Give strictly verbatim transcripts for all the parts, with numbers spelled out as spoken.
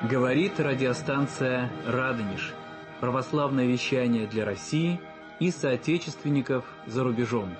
Говорит радиостанция «Радонеж». Православное вещание для России и соотечественников за рубежом.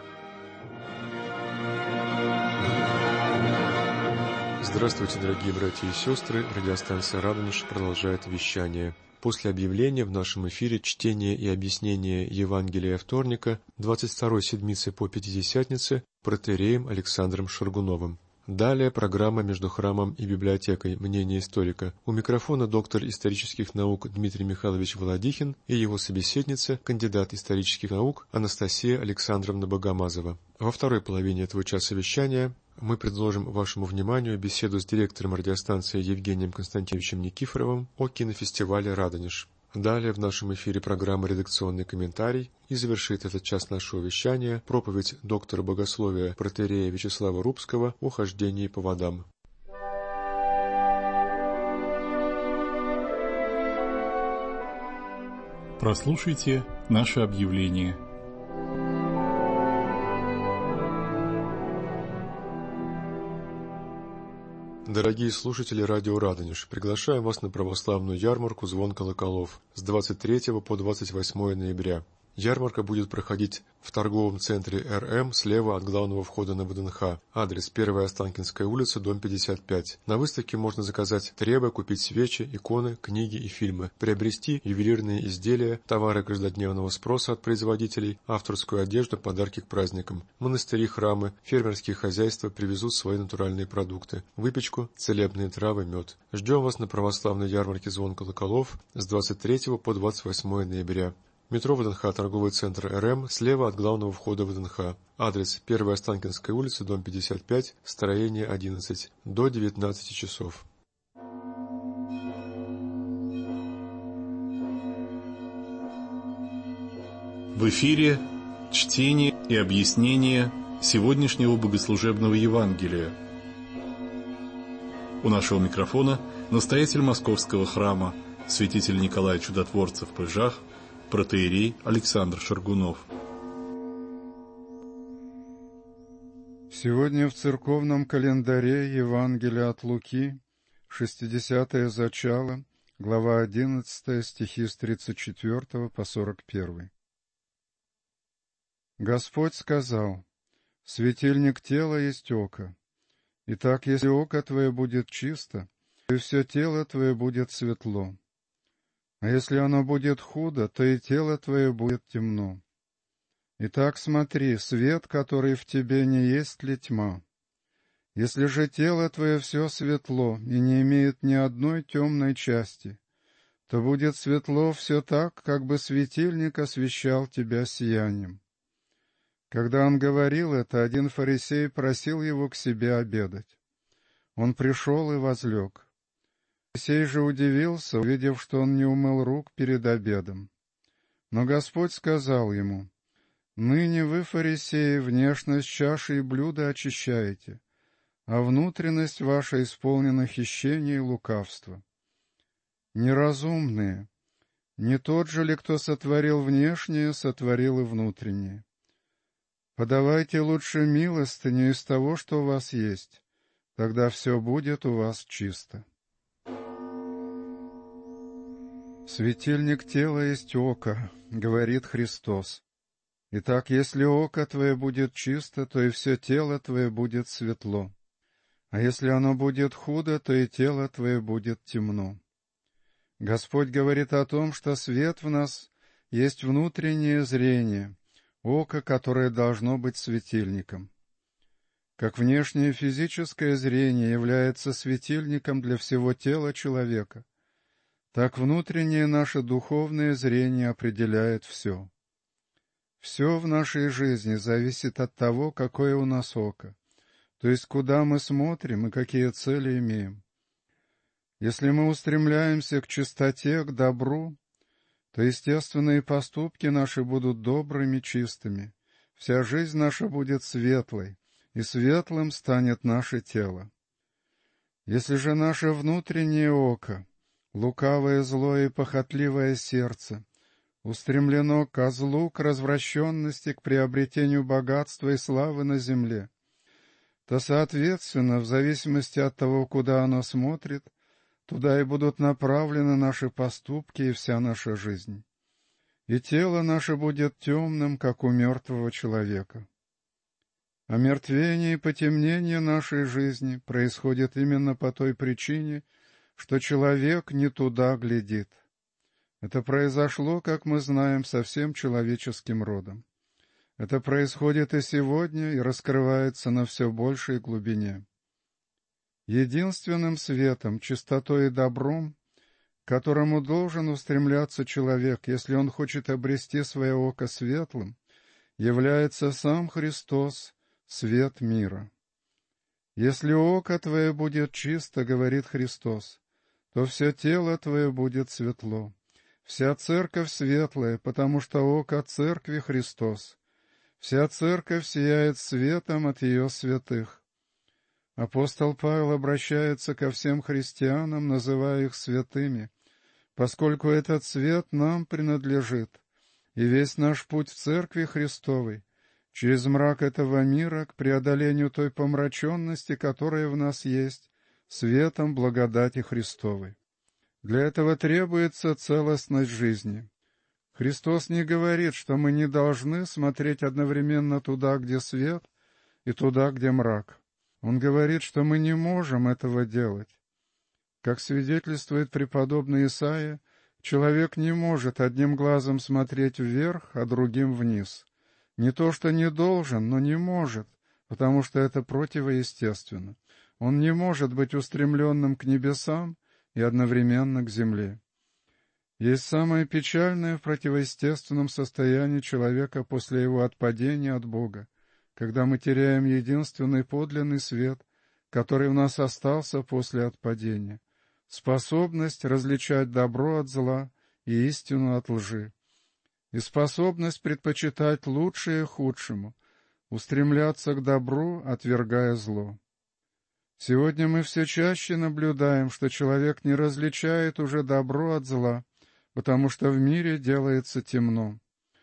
Здравствуйте, дорогие братья и сестры. Радиостанция «Радонеж» продолжает вещание. После объявления в нашем эфире чтение и объяснение Евангелия вторника двадцать второй седмицы по Пятидесятнице протоиереем Александром Шаргуновым. Далее программа «Между храмом и библиотекой. Мнение историка». У микрофона доктор исторических наук Дмитрий Михайлович Володихин и его собеседница, кандидат исторических наук Анастасия Александровна Богомазова. Во второй половине этого часа вещания мы предложим вашему вниманию беседу с директором радиостанции Евгением Константиновичем Никифоровым о кинофестивале «Радонеж». Далее в нашем эфире программа «Редакционный комментарий» и завершит этот час нашего вещания проповедь доктора богословия протоиерея Вячеслава Рубского о хождении по водам. Прослушайте наше объявление. Дорогие слушатели радио «Радонеж», приглашаем вас на православную ярмарку «Звон колоколов» с двадцать третьего по двадцать восьмое ноября. Ярмарка будет проходить в торговом центре эр эм слева от главного входа на вэ дэ эн ха. Адрес: первая Останкинская улица, дом пятьдесят пять. На выставке можно заказать требы, купить свечи, иконы, книги и фильмы, приобрести ювелирные изделия, товары каждодневного спроса от производителей, авторскую одежду, подарки к праздникам. Монастыри, храмы, фермерские хозяйства привезут свои натуральные продукты, выпечку, целебные травы, мед. Ждем вас на православной ярмарке «Звон колоколов» с двадцать третьего по двадцать восьмое ноября. Метро вэ дэ эн ха, торговый центр эр эм, слева от главного входа вэ дэ эн ха. Адрес: первая Останкинская улица, дом пятьдесят пять, строение одиннадцать, до девятнадцати часов. В эфире чтение и объяснение сегодняшнего богослужебного Евангелия. У нашего микрофона настоятель Московского храма, святитель Николай Чудотворцев в Пыжах, протоиерей Александр Шаргунов. Сегодня в церковном календаре Евангелие от Луки, шестидесятое зачало, глава одиннадцатая, стихи с тридцать четвёртого по сорок первый. Господь сказал: «Светильник тела есть око. Итак, если око твое будет чисто, то и все тело твое будет светло. А если оно будет худо, то и тело твое будет темно. Итак, смотри, свет, который в тебе, не есть ли тьма? Если же тело твое все светло и не имеет ни одной темной части, то будет светло все так, как бы светильник освещал тебя сиянием». Когда он говорил это, один фарисей просил его к себе обедать. Он пришел и возлег. Фарисей же удивился, увидев, что он не умыл рук перед обедом. Но Господь сказал ему: «Ныне вы, фарисеи, внешность чаши и блюда очищаете, а внутренность ваша исполнена хищения и лукавства. Неразумные, не тот же ли, кто сотворил внешнее, сотворил и внутреннее? Подавайте лучше милостыню из того, что у вас есть, тогда все будет у вас чисто». «Светильник тела есть око», — говорит Христос. «Итак, если око твое будет чисто, то и все тело твое будет светло. А если оно будет худо, то и тело твое будет темно». Господь говорит о том, что свет в нас есть внутреннее зрение, око, которое должно быть светильником. Как внешнее физическое зрение является светильником для всего тела человека, так внутреннее наше духовное зрение определяет все. Все в нашей жизни зависит от того, какое у нас око, то есть куда мы смотрим и какие цели имеем. Если мы устремляемся к чистоте, к добру, то естественные поступки наши будут добрыми, чистыми, вся жизнь наша будет светлой, и светлым станет наше тело. Если же наше внутреннее око, лукавое, злое и похотливое сердце, устремлено ко злу, к развращенности, к приобретению богатства и славы на земле, то, соответственно, в зависимости от того, куда оно смотрит, Туда и будут направлены наши поступки и вся наша жизнь. И тело наше будет темным, как у мертвого человека. Омертвение и потемнение нашей жизни происходит именно по той причине, что человек не туда глядит. Это произошло, как мы знаем, со всем человеческим родом. Это происходит и сегодня, и раскрывается на все большей глубине. Единственным светом, чистотой и добром, к которому должен устремляться человек, если он хочет обрести свое око светлым, является сам Христос, свет мира. «Если око твое будет чисто, — говорит Христос, — то все тело твое будет светло. Вся церковь светлая, потому что око церкви Христос. Вся церковь сияет светом от ее святых». Апостол Павел обращается ко всем христианам, называя их святыми, поскольку этот свет нам принадлежит, и весь наш путь в церкви Христовой через мрак этого мира к преодолению той помраченности, которая в нас есть, светом благодати Христовой. Для этого требуется целостность жизни. Христос не говорит, что мы не должны смотреть одновременно туда, где свет, и туда, где мрак. Он говорит, что мы не можем этого делать. Как свидетельствует преподобный Исаия, человек не может одним глазом смотреть вверх, а другим вниз. Не то, что не должен, но не может, потому что это противоестественно. Он не может быть устремленным к небесам и одновременно к земле. Есть самое печальное в противоестественном состоянии человека после его отпадения от Бога, когда мы теряем единственный подлинный свет, который в нас остался после отпадения, способность различать добро от зла и истину от лжи, и способность предпочитать лучшее худшему, устремляться к добру, отвергая зло. Сегодня мы все чаще наблюдаем, что человек не различает уже добро от зла, потому что в мире делается темно.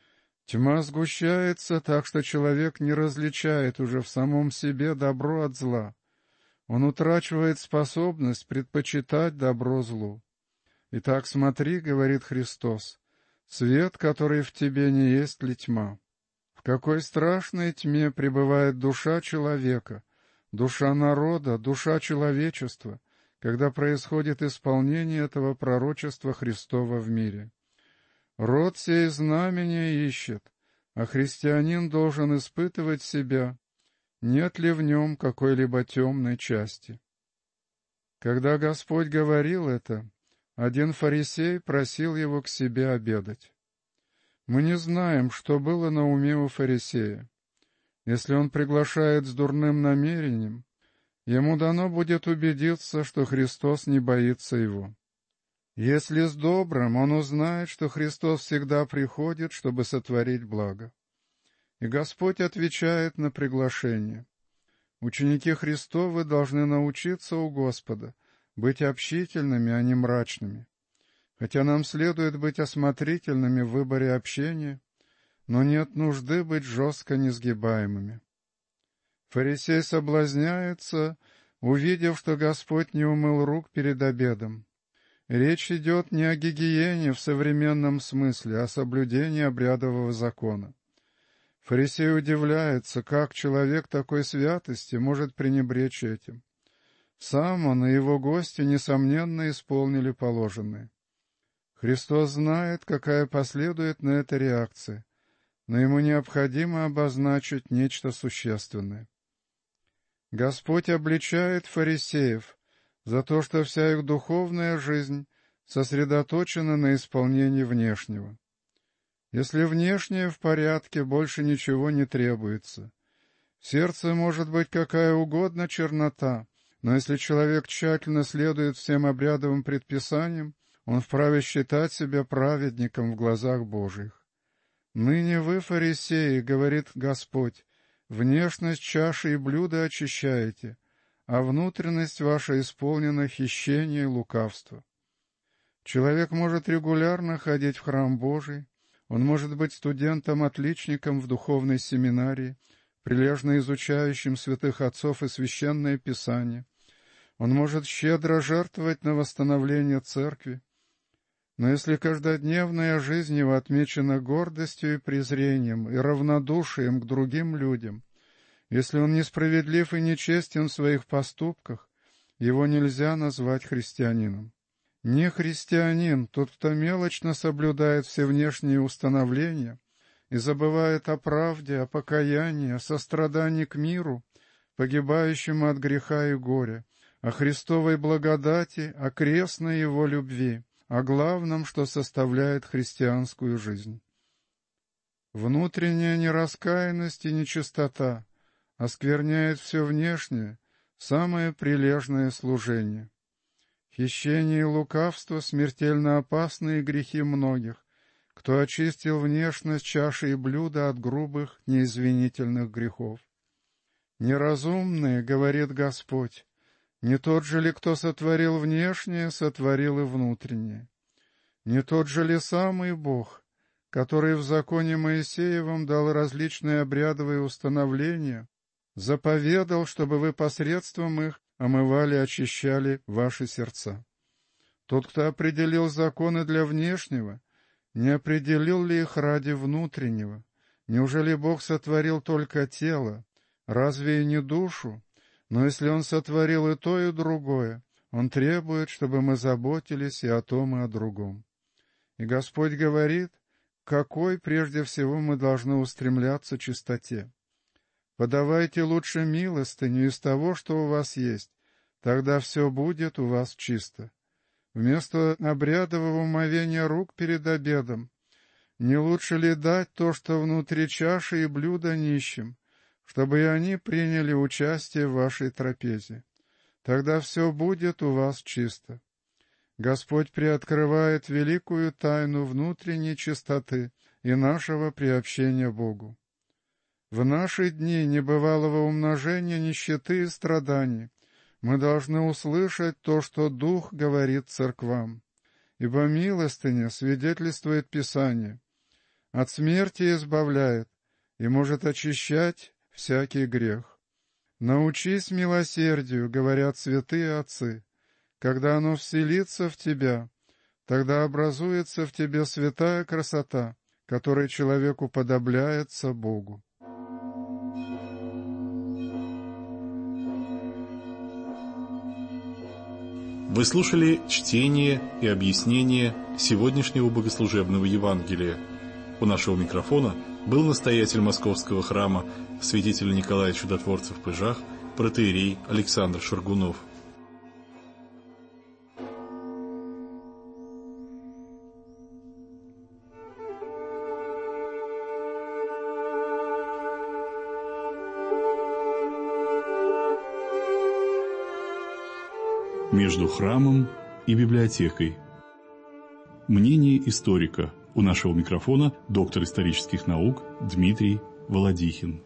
Тьма сгущается так, что человек не различает уже в самом себе добро от зла. Он утрачивает способность предпочитать добро злу. «Итак, смотри, — говорит Христос, — свет, который в тебе, не есть ли тьма? В какой страшной тьме пребывает душа человека, душа народа, душа человечества, когда происходит исполнение этого пророчества Христова в мире. Род сей знамения ищет, а христианин должен испытывать себя, нет ли в нем какой-либо темной части». Когда Господь говорил это, один фарисей просил его к себе обедать. Мы не знаем, что было на уме у фарисея. Если он приглашает с дурным намерением, ему дано будет убедиться, что Христос не боится его. Если с добрым, он узнает, что Христос всегда приходит, чтобы сотворить благо. И Господь отвечает на приглашение. Ученики Христовы должны научиться у Господа быть общительными, а не мрачными. Хотя нам следует быть осмотрительными в выборе общения, но нет нужды быть жестко несгибаемыми. Фарисей соблазняется, увидев, что Господь не умыл рук перед обедом. Речь идет не о гигиене в современном смысле, а о соблюдении обрядового закона. Фарисей удивляется, как человек такой святости может пренебречь этим. Сам он и его гости, несомненно, исполнили положенное. Христос знает, какая последует на это реакция, но ему необходимо обозначить нечто существенное. Господь обличает фарисеев за то, что вся их духовная жизнь сосредоточена на исполнении внешнего. Если внешнее в порядке, больше ничего не требуется. В сердце может быть какая угодно чернота, но если человек тщательно следует всем обрядовым предписаниям, он вправе считать себя праведником в глазах Божьих. «Ныне вы, фарисеи, — говорит Господь, — внешность чаши и блюда очищаете, а внутренность ваша исполнена хищения и лукавства». Человек может регулярно ходить в храм Божий, он может быть студентом-отличником в духовной семинарии, прилежно изучающим святых отцов и священное Писание. Он может щедро жертвовать на восстановление церкви. Но если каждодневная жизнь его отмечена гордостью и презрением, и равнодушием к другим людям, если он несправедлив и нечестен в своих поступках, его нельзя назвать христианином. Не христианин тот, кто мелочно соблюдает все внешние установления и забывает о правде, о покаянии, о сострадании к миру, погибающему от греха и горя, о Христовой благодати, о крестной Его любви, о главном, что составляет христианскую жизнь. Внутренняя нераскаянность и нечистота оскверняет все внешнее, самое прилежное служение. Хищение и лукавство — смертельно опасные грехи многих, кто очистил внешность чаши и блюда от грубых, неизвинительных грехов. «Неразумные, — говорит Господь, — не тот же ли, кто сотворил внешнее, сотворил и внутреннее? Не тот же ли самый Бог, который в законе Моисеевом дал различные обрядовые установления, заповедал, чтобы вы посредством их омывали, очищали ваши сердца? Тот, кто определил законы для внешнего, не определил ли их ради внутреннего? Неужели Бог сотворил только тело, разве и не душу? Но если Он сотворил и то, и другое, Он требует, чтобы мы заботились и о том, и о другом. И Господь говорит, какой прежде всего мы должны устремляться чистоте. Подавайте лучше милостыню из того, что у вас есть, тогда все будет у вас чисто. Вместо обрядового умывения рук перед обедом, не лучше ли дать то, что внутри чаши и блюда нищим, чтобы и они приняли участие в вашей трапезе? Тогда все будет у вас чисто. Господь приоткрывает великую тайну внутренней чистоты и нашего приобщения Богу. В наши дни небывалого умножения нищеты и страданий мы должны услышать то, что Дух говорит церквам. Ибо милостыня свидетельствует Писание, от смерти избавляет и может очищать всякий грех. «Научись милосердию, — говорят святые отцы, — когда оно вселится в тебя, тогда образуется в тебе святая красота, которой человек уподобляется Богу». Вы слушали чтение и объяснение сегодняшнего богослужебного Евангелия. У нашего микрофона был настоятель Московского храма святителя Николая Чудотворца в Пыжах, протоиерей Александр Шаргунов. Между храмом и библиотекой. Мнение историка. У нашего микрофона доктор исторических наук Дмитрий Володихин.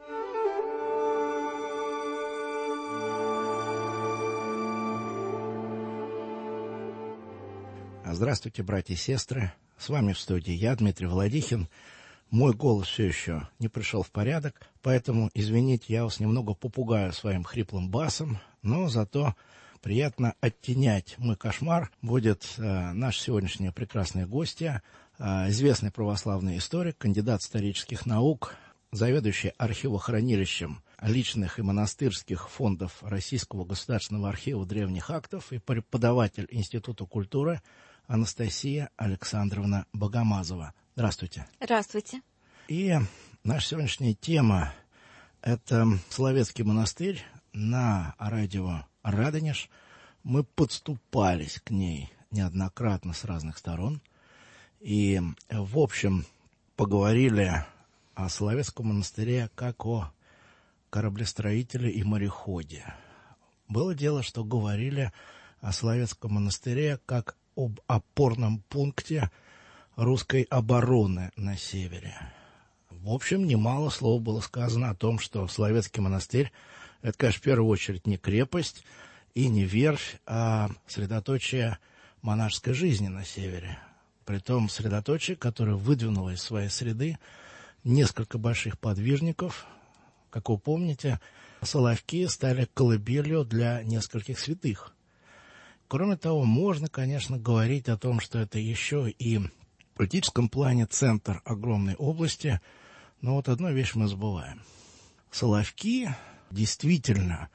Здравствуйте, братья и сестры. С вами в студии я, Дмитрий Володихин. Мой голос все еще не пришел в порядок, поэтому, извините, я вас немного попугаю своим хриплым басом, но зато приятно оттенять мой кошмар будет э, наша сегодняшняя прекрасная гостья, э, известный православный историк, кандидат исторических наук, заведующий архивохранилищем личных и монастырских фондов Российского государственного архива древних актов и преподаватель Института культуры Анастасия Александровна Богомазова. Здравствуйте. Здравствуйте. И наша сегодняшняя тема – это Соловецкий монастырь на радио Радонеж. Мы подступались к ней неоднократно с разных сторон и, в общем, поговорили о Соловецком монастыре как о кораблестроителе и мореходе. Было дело, что говорили о Соловецком монастыре как об опорном пункте русской обороны на севере. В общем, немало слов было сказано о том, что Соловецкий монастырь — это, конечно, в первую очередь не крепость и не верфь, а средоточие монашеской жизни на севере. Притом средоточие, которое выдвинуло из своей среды несколько больших подвижников, Как вы помните, Соловки стали колыбелью для нескольких святых. Кроме того, можно, конечно, говорить о том, что это еще и в политическом плане центр огромной области, но вот одну вещь мы забываем. Соловки, действительно,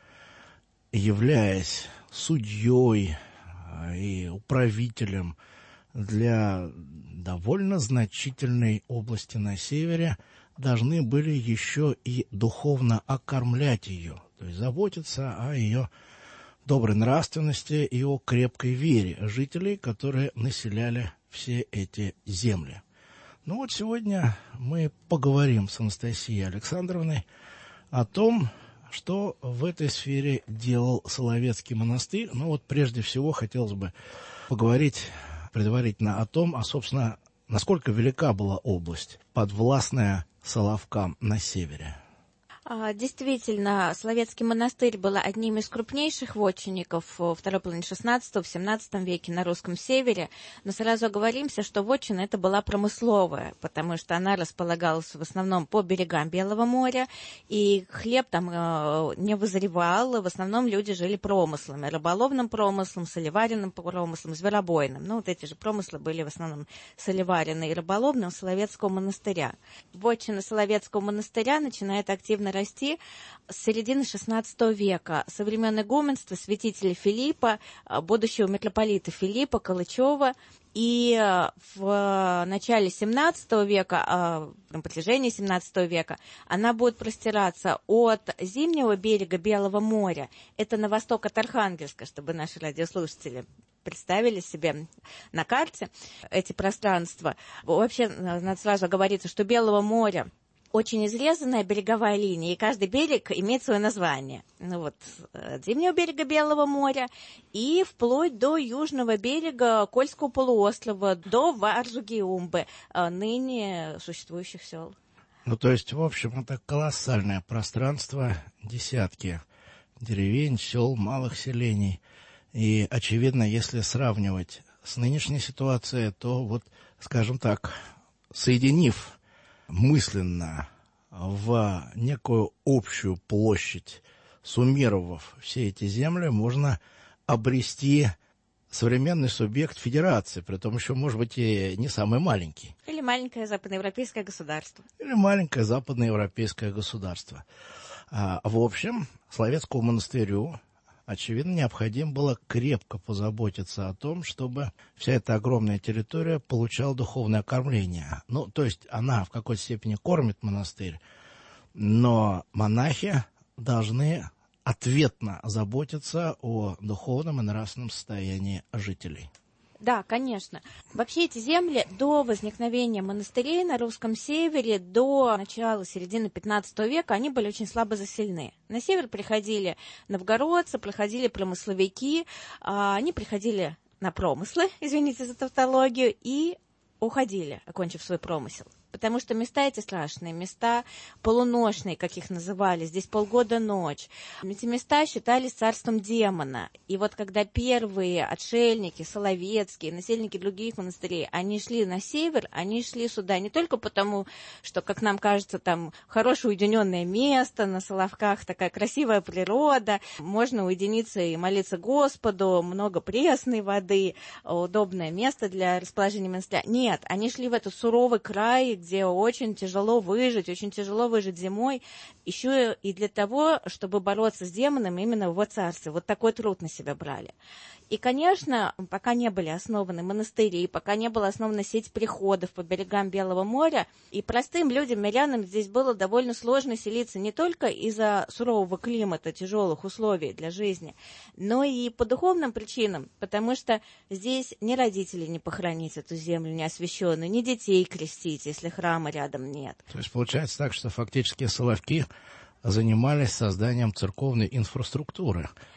являясь судьей и управителем для довольно значительной области на севере, должны были еще и духовно окормлять ее, то есть заботиться о ее доброй нравственности и о крепкой вере жителей, которые населяли все эти земли. Ну вот сегодня мы поговорим с Анастасией Александровной о том, что в этой сфере делал Соловецкий монастырь. Ну вот прежде всего хотелось бы поговорить предварительно о том, а, собственно, насколько велика была область, подвластная Соловкам на севере. Действительно, Соловецкий монастырь был одним из крупнейших вотчинников во второй половине шестнадцатого, в семнадцатом веке на русском севере, но сразу оговоримся, что вотчина это была промысловая, потому что она располагалась в основном по берегам Белого моря, и хлеб там не вызревал, в основном люди жили промыслами, рыболовным промыслом, солеваренным промыслом, зверобойным. Ну, вот эти же промыслы были в основном солеваренные и рыболовным Соловецкого монастыря. Вотчина Соловецкого монастыря начинает активно расти с середины шестнадцатого века, со времен игуменства святителя Филиппа, будущего митрополита Филиппа Калычева, и в начале семнадцатого века, на протяжении семнадцатого века, она будет простираться от зимнего берега Белого моря, это на восток от Архангельска, чтобы наши радиослушатели представили себе на карте эти пространства. Вообще, надо сразу оговориться, что Белого моря очень изрезанная береговая линия, и каждый берег имеет свое название. Ну вот, от зимнего берега Белого моря и вплоть до южного берега Кольского полуострова, до Варзуги-Умбы, ныне существующих сел. Ну, то есть, в общем, это колоссальное пространство, десятки деревень, сел, малых селений. И, очевидно, если сравнивать с нынешней ситуацией, то вот, скажем так, соединив мысленно в некую общую площадь, суммировав все эти земли, можно обрести современный субъект федерации, при том еще, может быть, и не самый маленький. Или маленькое западноевропейское государство. Или маленькое западноевропейское государство. А, в общем, Соловецкому монастырю, очевидно, необходимо было крепко позаботиться о том, чтобы вся эта огромная территория получала духовное кормление. Ну, то есть она в какой-то степени кормит монастырь, но монахи должны ответно заботиться о духовном и нравственном состоянии жителей. Да, конечно. Вообще эти земли до возникновения монастырей на русском севере, до начала, середины пятнадцатого века, они были очень слабо заселены. На север приходили новгородцы, приходили промысловики, они приходили на промыслы, извините за тавтологию, и уходили, окончив свой промысел. Потому что места эти страшные, места полуношные, как их называли, здесь полгода ночь. Эти места считались царством демона. И вот когда первые отшельники, соловецкие, насельники других монастырей, они шли на север, они шли сюда не только потому, что, как нам кажется, там хорошее уединенное место, на Соловках такая красивая природа, можно уединиться и молиться Господу, много пресной воды, удобное место для расположения монастыря. Нет, они шли в этот суровый край, где очень тяжело выжить, очень тяжело выжить зимой, еще и для того, чтобы бороться с демоном именно в его царстве. Вот такой труд на себя брали. И, конечно, пока не были основаны монастыри, пока не была основана сеть приходов по берегам Белого моря, и простым людям, мирянам здесь было довольно сложно селиться не только из-за сурового климата, тяжелых условий для жизни, но и по духовным причинам, потому что здесь ни родителей не похоронить эту землю не освященную, ни детей крестить, если храма рядом нет. То есть получается так, что фактически Соловки занимались созданием церковной инфраструктуры.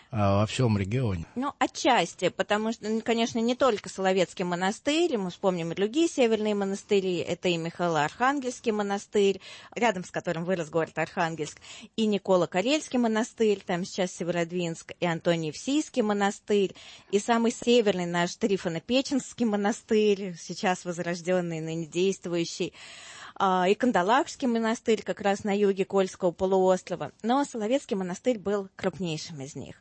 во всем регионе. Ну, отчасти, потому что, конечно, не только Соловецкий монастырь, мы вспомним и другие северные монастыри, это и Михаило-Архангельский монастырь, рядом с которым вырос город Архангельск, и Никола-Карельский монастырь, там сейчас Северодвинск, и Антоний-Евсийский монастырь, и самый северный наш Трифоно-Печенский монастырь, сейчас возрожденный, ныне действующий, и Кандалакшский монастырь как раз на юге Кольского полуострова. Но Соловецкий монастырь был крупнейшим из них.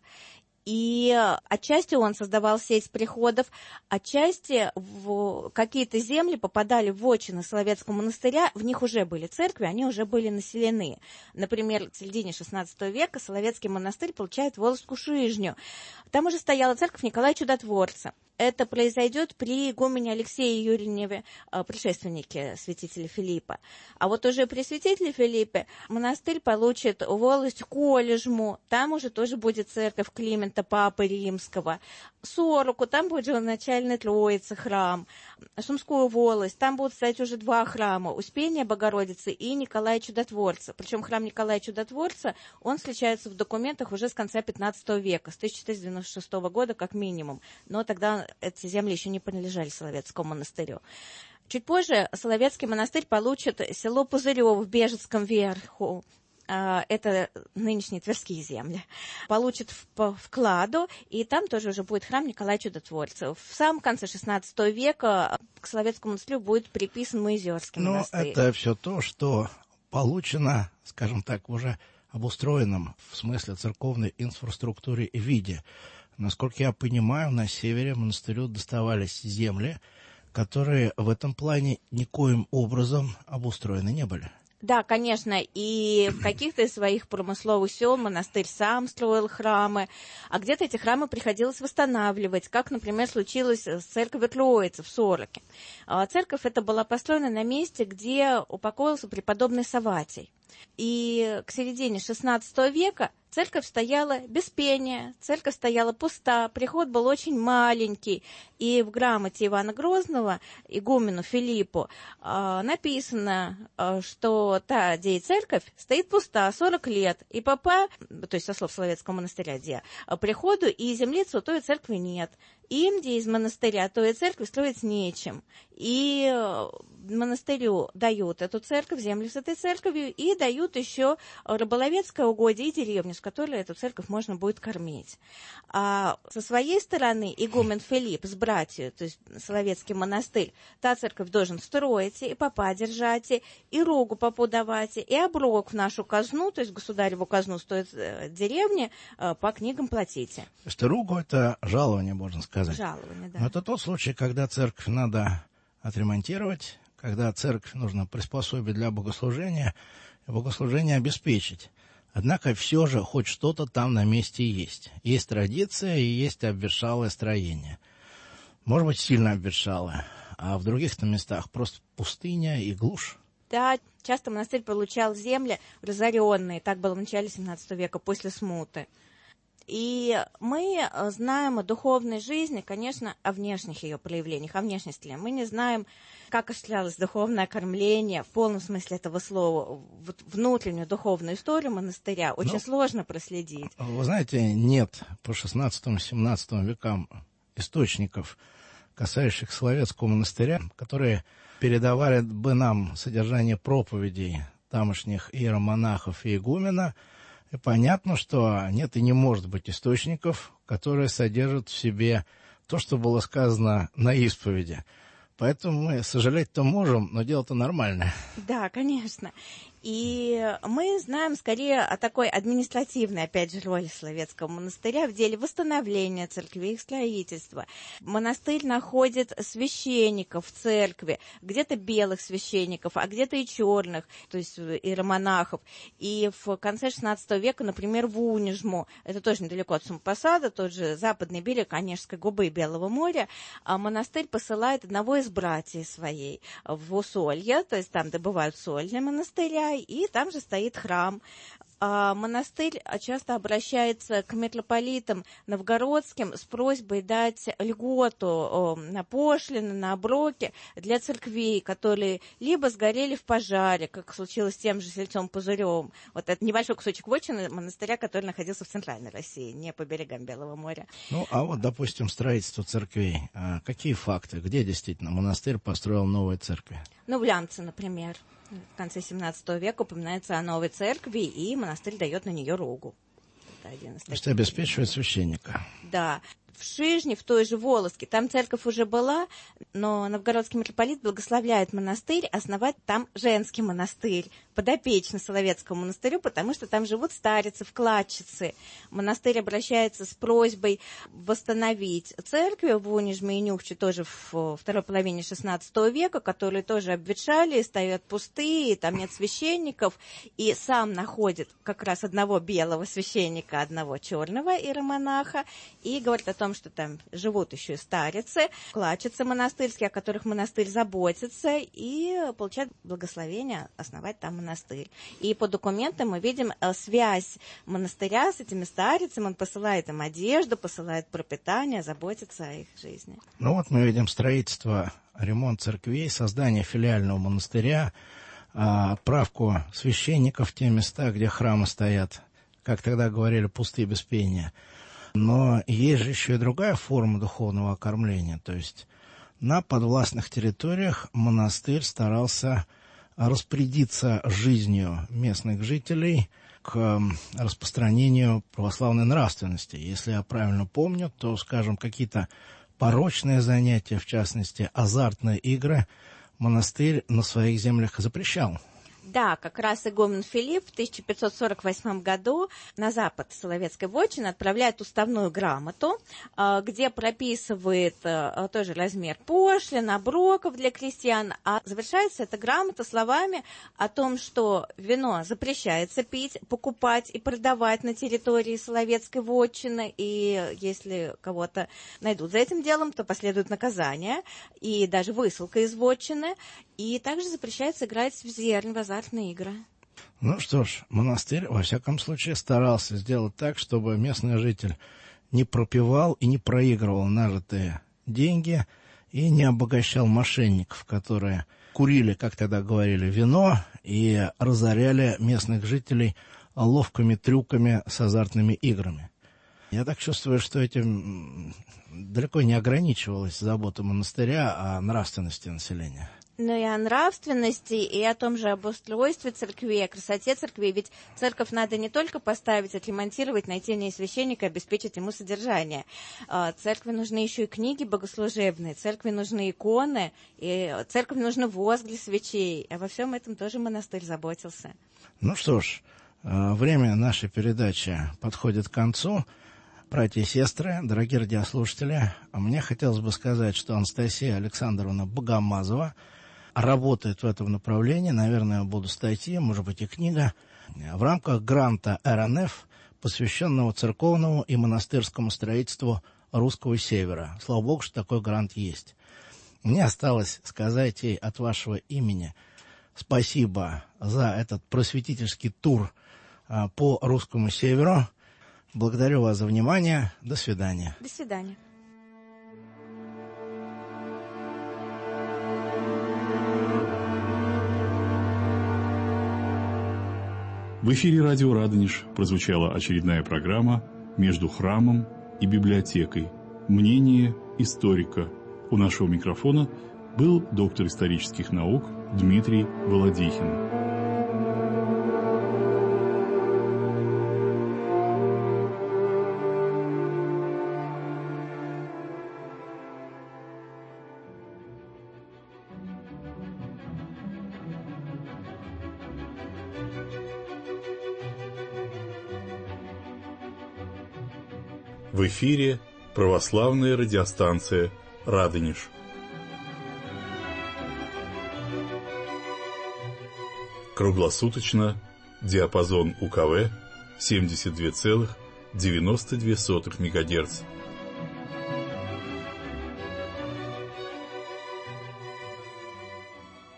И отчасти он создавал сеть приходов, отчасти в какие-то земли попадали в вотчины Соловецкого монастыря, в них уже были церкви, они уже были населены. Например, в середине шестнадцатого века Соловецкий монастырь получает Волжскую Шижню. Там уже стояла церковь Николая Чудотворца. Это произойдет при игумене Алексее Юрьевне, предшественнике святителя Филиппа. А вот уже при святителе Филиппе монастырь получит волость Колежму, там уже тоже будет церковь Климента Папы Римского. Сороку, там будет же начальная Троица храм. Сумскую волость, там будут стоять уже два храма, Успения Богородицы и Николая Чудотворца. Причем храм Николая Чудотворца, он встречается в документах уже с конца пятнадцатого века, с тысяча четыреста девяносто шестого года как минимум. Но тогда эти земли еще не принадлежали Соловецкому монастырю. Чуть позже Соловецкий монастырь получит село Пузырево в Бежецком верху. Это нынешние Тверские земли. Получит по вкладу, и там тоже уже будет храм Николая Чудотворца. В самом конце шестнадцатого века к Соловецкому монастырю будет приписан Моизерский монастырь. Но это все то, что получено, скажем так, уже обустроенном в смысле церковной инфраструктуре и виде. Насколько я понимаю, на севере монастырю доставались земли, которые в этом плане никоим образом обустроены не были. Да, конечно, и в каких-то из своих промысловых сел монастырь сам строил храмы, а где-то эти храмы приходилось восстанавливать, как, например, случилось с церковью Троицы в Сороке. Церковь эта была построена на месте, где упокоился преподобный Савватий. И к середине шестнадцатого века церковь стояла без пения, церковь стояла пуста, приход был очень маленький. И в грамоте Ивана Грозного, игумену Филиппу, написано, что та, где и церковь, стоит пуста сорок лет. И попа, то есть со слов Соловецкого монастыря, где приходу и землицы у той церкви нет. Им, где из монастыря, то и церковь строить нечем. И монастырю дают эту церковь, землю с этой церковью, и дают еще рыболовецкое угодье и деревню, с которой эту церковь можно будет кормить. А со своей стороны игумен Филипп с братьями, то есть Соловецкий монастырь, та церковь должен строить, и попа держать, и ругу попу давать, и оброк в нашу казну, то есть государеву казну стоит деревни, по книгам платите. Что ругу — это жалование, можно сказать. Жалование, да. Но это тот случай, когда церковь надо отремонтировать, когда церковь нужно приспособить для богослужения, и богослужение обеспечить. Однако все же хоть что-то там на месте есть. Есть традиция и есть обветшалое строение. Может быть, сильно обветшалое, а в других-то местах просто пустыня и глушь. Да, часто монастырь получал земли разоренные, так было в начале семнадцатого века, после смуты. И мы знаем о духовной жизни, конечно, о внешних ее проявлениях, о внешности. Мы не знаем, как осуществлялось духовное кормление в полном смысле этого слова. Вот внутреннюю духовную историю монастыря очень ну, сложно проследить. Вы знаете, нет по шестнадцатому-семнадцатому векам источников, касающихся Соловецкого монастыря, которые передавали бы нам содержание проповедей тамошних иеромонахов и игумена. И понятно, что нет и не может быть источников, которые содержат в себе то, что было сказано на исповеди. Поэтому мы сожалеть-то можем, но дело-то нормальное. Да, конечно. И мы знаем скорее о такой административной, опять же, роли Соловецкого монастыря в деле восстановления церкви, их строительства. Монастырь находит священников в церкви, где-то белых священников, а где-то и черных, то есть иеромонахов. И в конце шестнадцатого века, например, в Унежму, это тоже недалеко от Сумпосада, тот же западный берег Онежской губы и Белого моря, монастырь посылает одного из братьев своей в Усолье, то есть там добывают соль для монастыря, и там же стоит храм. А монастырь часто обращается к митрополитам новгородским с просьбой дать льготу на пошлины, на оброки для церквей, которые либо сгорели в пожаре, как случилось с тем же Сельцом Пузыревым. Вот это небольшой кусочек вотчины монастыря, который находился в центральной России, не по берегам Белого моря. Ну, а вот, допустим, строительство церквей. Какие факты? Где действительно монастырь построил новые церкви? Ну, в Лямце, например. В конце семнадцатого века упоминается о новой церкви, и монастырь дает на нее рогу. Это один из таких. То есть обеспечивает священника. Да. В Шижне, в той же Волоске, там церковь уже была, но новгородский митрополит благословляет монастырь основать там женский монастырь, подопечный Соловецкому монастырю, потому что там живут старицы, вкладчицы. Монастырь обращается с просьбой восстановить церкви в Унижме и Нюхче, тоже в второй половине шестнадцатого века, которые тоже обветшали, стоят пустые, там нет священников, и сам находит как раз одного белого священника, одного черного иеромонаха, и говорит о том, что там живут еще и старицы, вкладчицы монастырские, о которых монастырь заботится, и получают благословение основать там монастырь. И по документам мы видим связь монастыря с этими старицами, он посылает им одежду, посылает пропитание, заботится о их жизни. Ну вот мы видим строительство, ремонт церквей, создание филиального монастыря, отправку священников в те места, где храмы стоят, как тогда говорили, пустые без пения. Но есть же еще и другая форма духовного окормления. То есть на подвластных территориях монастырь старался распорядиться жизнью местных жителей к распространению православной нравственности. Если я правильно помню, то, скажем, какие-то порочные занятия, в частности, азартные игры, монастырь на своих землях запрещал. Да, как раз игумен Филипп в тысяча пятьсот сорок восьмом году на запад Соловецкой вотчины отправляет уставную грамоту, где прописывает тоже размер пошлин, оброков для крестьян, а завершается эта грамота словами о том, что вино запрещается пить, покупать и продавать на территории Соловецкой вотчины, и если кого-то найдут за этим делом, то последует наказание и даже высылка из вотчины, и также запрещается играть в зернь, в азартные игры. Ну что ж, монастырь, во всяком случае, старался сделать так, чтобы местный житель не пропивал и не проигрывал нажитые деньги и не обогащал мошенников, которые курили, как тогда говорили, вино и разоряли местных жителей ловкими трюками с азартными играми. Я так чувствую, что этим далеко не ограничивалась забота монастыря о нравственности населения. Ну и о нравственности, и о том же обустройстве церкви, о красоте церкви. Ведь церковь надо не только поставить, отремонтировать, найти в ней священника, обеспечить ему содержание. Церкви нужны еще и книги богослужебные, церкви нужны иконы, и церкви нужны возглы свечей. А во всем этом тоже монастырь заботился. Ну что ж, время нашей передачи подходит к концу. Братья и сестры, дорогие радиослушатели, мне хотелось бы сказать, что Анастасия Александровна Богомазова работает в этом направлении, наверное, будут статьи, может быть и книга, в рамках гранта эр эн эф, посвященного церковному и монастырскому строительству Русского Севера. Слава Богу, что такой грант есть. Мне осталось сказать ей от вашего имени спасибо за этот просветительский тур по Русскому Северу. Благодарю вас за внимание. До свидания. До свидания. В эфире радио «Радонеж» прозвучала очередная программа «Между храмом и библиотекой. Мнение историка». У нашего микрофона был доктор исторических наук Дмитрий Володихин. В эфире православная радиостанция «Радонеж». Круглосуточно диапазон У Ка В семьдесят два целых девяносто две сотых мегагерц.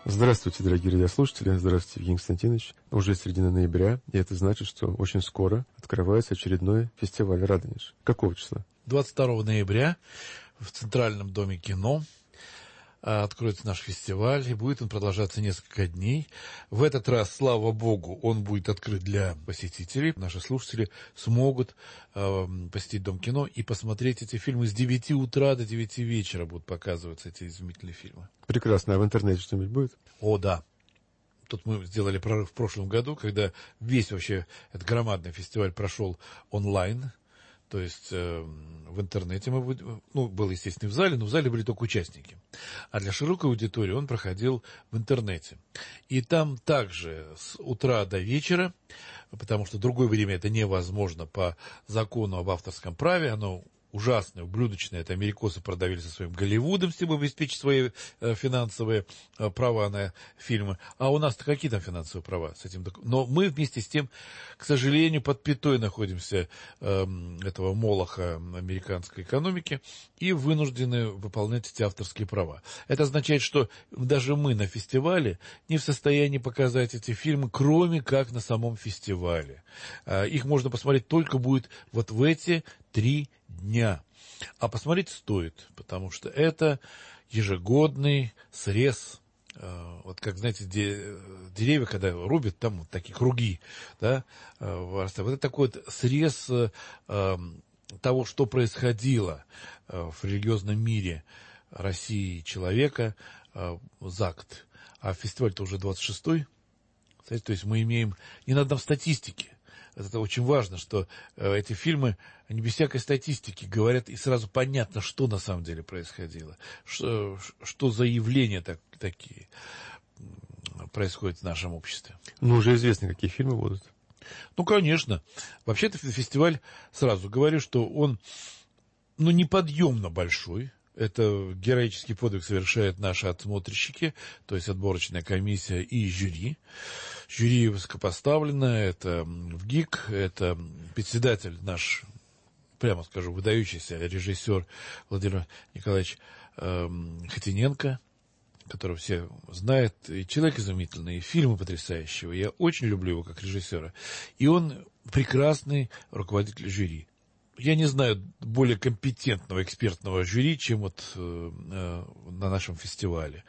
Здравствуйте, дорогие радиослушатели. Здравствуйте, Евгений Константинович. Уже середина ноября, и это значит, что очень скоро открывается очередной фестиваль «Радонеж». Какого числа? двадцать второго ноября в Центральном доме кино откроется наш фестиваль, и будет он продолжаться несколько дней. В этот раз, слава богу, он будет открыт для посетителей. Наши слушатели смогут э, посетить Дом кино и посмотреть эти фильмы с девяти утра до девяти вечера будут показываться эти изумительные фильмы. Прекрасно. А в интернете что-нибудь будет? О, да. Тут мы сделали прорыв в прошлом году, когда весь вообще этот громадный фестиваль прошел онлайн. То есть э, в интернете мы будем, ну, был, естественно, в зале, но в зале были только участники. А для широкой аудитории он проходил в интернете. И там также с утра до вечера, потому что в другое время это невозможно по закону об авторском праве, оно ужасное, ублюдочное, это америкосы продавили со своим Голливудом, чтобы обеспечить свои э, финансовые э, права на фильмы. А у нас-то какие там финансовые права с этим? Но мы вместе с тем, к сожалению, под пятой находимся э, этого молоха американской экономики и вынуждены выполнять эти авторские права. Это означает, что даже мы на фестивале не в состоянии показать эти фильмы, кроме как на самом фестивале. Э, их можно посмотреть только будет вот в эти три дня. А посмотреть стоит, потому что это ежегодный срез. Вот как, знаете, деревья, когда рубят, там вот такие круги, да, вот это такой вот срез того, что происходило в религиозном мире России человека за год. А фестиваль-то уже двадцать шестой. То есть мы имеем не надо в статистике. Это очень важно, что э, эти фильмы, они без всякой статистики говорят, и сразу понятно, что на самом деле происходило, что, что за явления так, такие происходят в нашем обществе. Ну, уже известно, какие фильмы будут. Ну, конечно. Вообще-то фестиваль, сразу говорю, что он, ну, неподъемно большой. Это героический подвиг совершают наши отсмотрщики, то есть отборочная комиссия и жюри. Жюри высокопоставленное, это ВГИК, это председатель наш, прямо скажу, выдающийся режиссер Владимир Николаевич э, Хотиненко, которого все знают. И человек изумительный, и фильмы потрясающие. Я очень люблю его как режиссера. И он прекрасный руководитель жюри. Я не знаю более компетентного экспертного жюри, чем вот э, э, на нашем фестивале.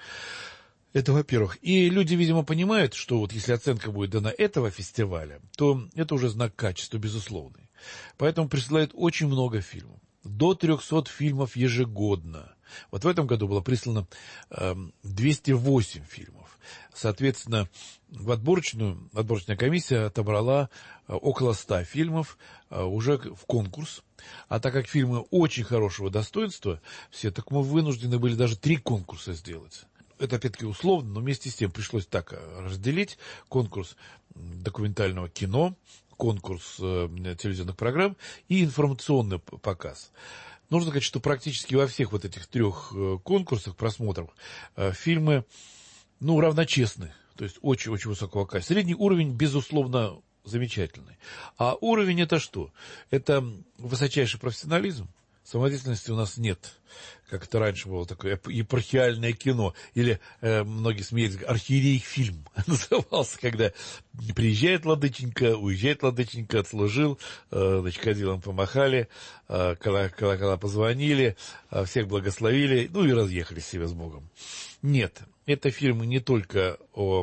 Это во-первых. И люди, видимо, понимают, что вот если оценка будет дана этого фестиваля, то это уже знак качества, безусловный. Поэтому присылают очень много фильмов. До трехсот фильмов ежегодно. Вот в этом году было прислано э, двести восемь фильмов. Соответственно, в отборочную, отборочная комиссия отобрала э, около ста фильмов э, уже в конкурс. А так как фильмы очень хорошего достоинства, все, так мы вынуждены были даже три конкурса сделать. Это, опять-таки, условно, но вместе с тем пришлось так разделить. Конкурс документального кино, конкурс э, телевизионных программ и информационный показ. Нужно сказать, что практически во всех вот этих трех э, конкурсах, просмотрах, э, фильмы, ну, равночестны. То есть очень-очень высокого качества. Средний уровень, безусловно, замечательный. А уровень это что? Это высочайший профессионализм. Самодеятельности у нас нет, как это раньше было такое епархиальное кино, или э, многие смеялись, архиерей-фильм назывался, когда приезжает владыченька, уезжает владыченька, отслужил, э, значит, кадилом помахали, э, колокола позвонили, э, всех благословили, ну и разъехались себе с Богом. Нет, это фильмы не только о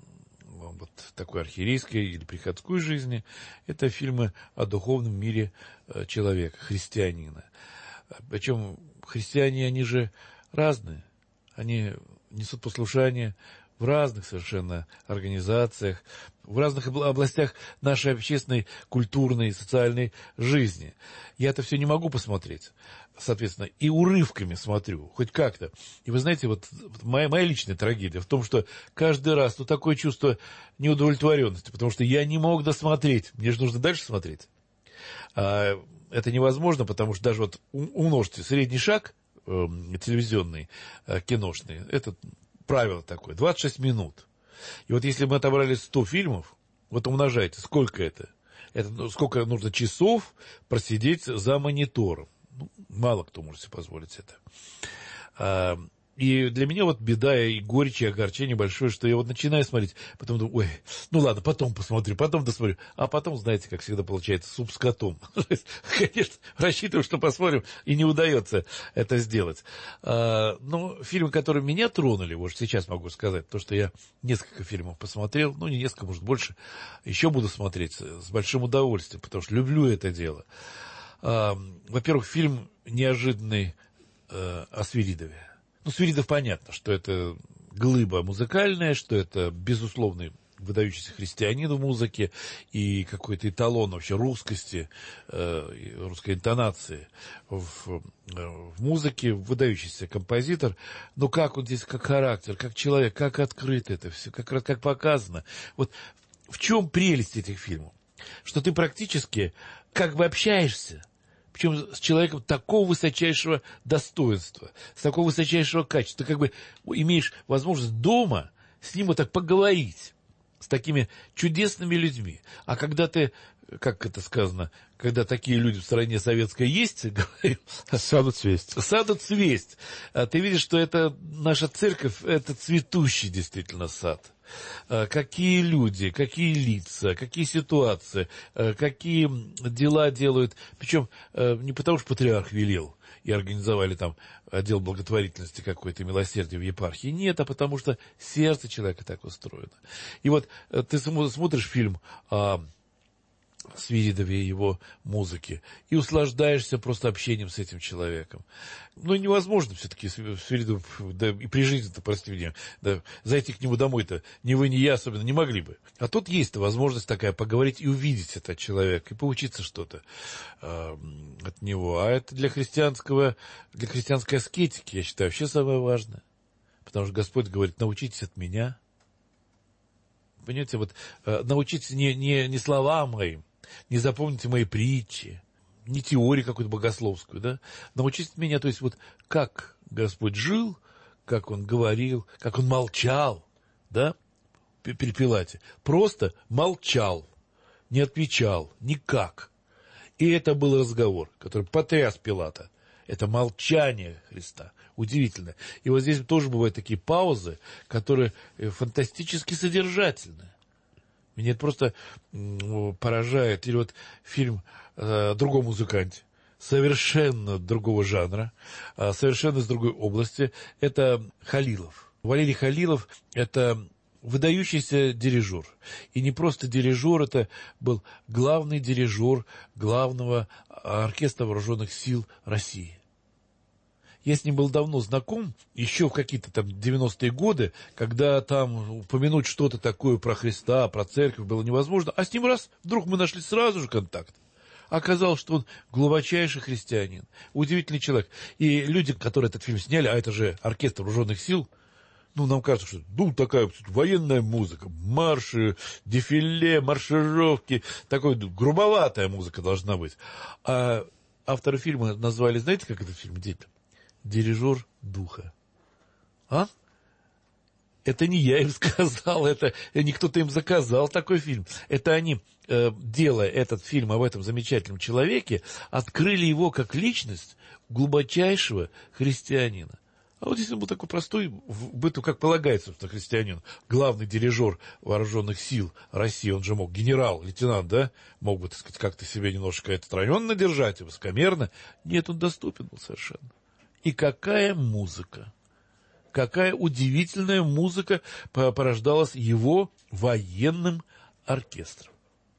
вот такой архиерейской или приходской жизни, это фильмы о духовном мире человека, христианина. Причем христиане, они же разные, они несут послушание в разных совершенно организациях, в разных областях нашей общественной, культурной, социальной жизни. Я это все не могу посмотреть, соответственно, и урывками смотрю, хоть как-то. И вы знаете, вот моя, моя личная трагедия в том, что каждый раз ну, такое чувство неудовлетворенности, потому что я не мог досмотреть, мне же нужно дальше смотреть. А это невозможно, потому что даже вот умножьте средний шаг э, телевизионный, э, киношный, это правило такое, двадцать шесть минут. И вот если мы отобрали сто фильмов, вот умножайте, сколько это? Это ну, сколько нужно часов просидеть за монитором. Ну, мало кто может себе позволить это. А, И для меня вот беда и горечь, и огорчение большое, что я вот начинаю смотреть, потом думаю, ой, ну ладно, потом посмотрю, потом досмотрю. А потом, знаете, как всегда получается, суп с котом. Конечно, рассчитываю, что посмотрим, и не удается это сделать. Но фильмы, которые меня тронули, вот сейчас могу сказать, то, что я несколько фильмов посмотрел, ну, не несколько, может, больше, еще буду смотреть с большим удовольствием, потому что люблю это дело. Во-первых, фильм неожиданный о Свиридове. Ну, Свиридов понятно, что это глыба музыкальная, что это безусловный выдающийся христианин в музыке и какой-то эталон вообще русскости, э, русской интонации в, в музыке, выдающийся композитор. Но как он здесь, как характер, как человек, как открыто это все, как, как показано. Вот в чем прелесть этих фильмов? Что ты практически как бы общаешься, причем с человеком такого высочайшего достоинства, с такого высочайшего качества. Ты как бы имеешь возможность дома с ним вот так поговорить, с такими чудесными людьми. А когда ты, как это сказано, когда такие люди в стране советской есть, говорю, саду цвесть. Саду цвесть. Ты видишь, что это наша церковь, это цветущий действительно сад. Какие люди, какие лица, какие ситуации, какие дела делают. Причем не потому, что патриарх велел и организовали там отдел благотворительности какой-то, милосердия в епархии. Нет, а потому что сердце человека так устроено. И вот ты смотришь фильм о Свиридове и его музыке и услаждаешься просто общением с этим человеком. Ну, невозможно все-таки Свиридов, да и при жизни-то, прости меня, да, зайти к нему домой-то ни вы, ни я особенно не могли бы. А тут есть-то возможность такая поговорить и увидеть этого человека, и поучиться что-то э, от него. А это для христианского, для христианской аскетики, я считаю, вообще самое важное. Потому что Господь говорит, научитесь от меня. Понимаете, вот э, научитесь не, не, не словам моим, не запомните мои притчи, не теорию какую-то богословскую, да, научитесь меня, то есть вот как Господь жил, как Он говорил, как Он молчал, да, при Пилате, просто молчал, не отвечал никак. И это был разговор, который потряс Пилата. Это молчание Христа. Удивительно. И вот здесь тоже бывают такие паузы, которые фантастически содержательны. Меня это просто поражает. Или вот фильм о другом музыканте, совершенно другого жанра, совершенно из другой области. Это Халилов. Валерий Халилов – это выдающийся дирижер. И не просто дирижер, это был главный дирижер главного оркестра вооруженных сил России. Я с ним был давно знаком, еще в какие-то там девяностые годы, когда там упомянуть что-то такое про Христа, про церковь было невозможно. А с ним раз, вдруг мы нашли сразу же контакт. Оказалось, что он глубочайший христианин, удивительный человек. И люди, которые этот фильм сняли, а это же оркестр вооруженных сил, ну, нам кажется, что ну, такая военная музыка, марши, дефиле, маршировки, такой грубоватая музыка должна быть. А авторы фильма назвали, знаете, как этот фильм детям? «Дирижер духа». А? Это не я им сказал, это не кто-то им заказал такой фильм. Это они, э, делая этот фильм об этом замечательном человеке, открыли его как личность глубочайшего христианина. А вот если он был такой простой, в быту, как полагается, собственно, христианин, главный дирижер вооруженных сил России, он же мог, генерал, лейтенант, да, мог бы, так сказать, как-то себя немножко отстраненно держать, высокомерно. Нет, он доступен был совершенно. И какая музыка, какая удивительная музыка порождалась его военным оркестром.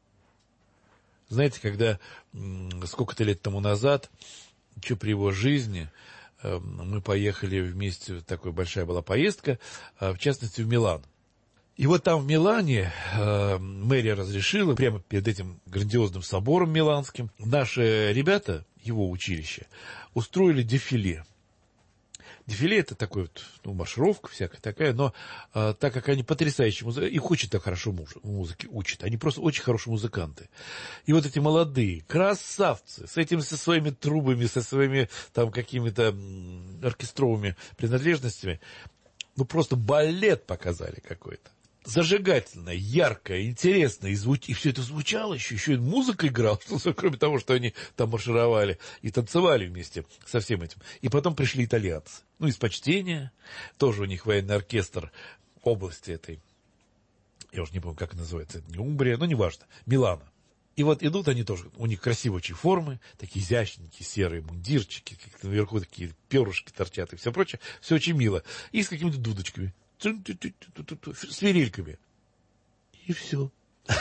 Знаете, когда сколько-то лет тому назад, еще при его жизни, мы поехали вместе, такая большая была поездка, в частности, в Милан. И вот там в Милане мэрия разрешила, прямо перед этим грандиозным собором миланским, наши ребята, его училище, устроили дефиле. Дефиле – это такой вот, ну, маршировка всякая такая, но а, так как они потрясающие музыканты, их очень так хорошо муж, музыке учат, они просто очень хорошие музыканты. И вот эти молодые красавцы с этими, со своими трубами, со своими там какими-то оркестровыми принадлежностями, ну, просто балет показали какой-то. зажигательная, яркая, интересная, и, звуч... и все это звучало еще, еще и музыка играла, кроме того, что они там маршировали и танцевали вместе со всем этим. И потом пришли итальянцы. Ну, из почтения, тоже у них военный оркестр области этой, я уже не помню, как называется, это не Умбрия, но неважно, Милано. И вот идут они тоже, у них красивые очень формы, такие изящненькие серые мундирчики, как наверху такие перышки торчат и все прочее, все очень мило. И с какими-то дудочками, с вирильками. И все.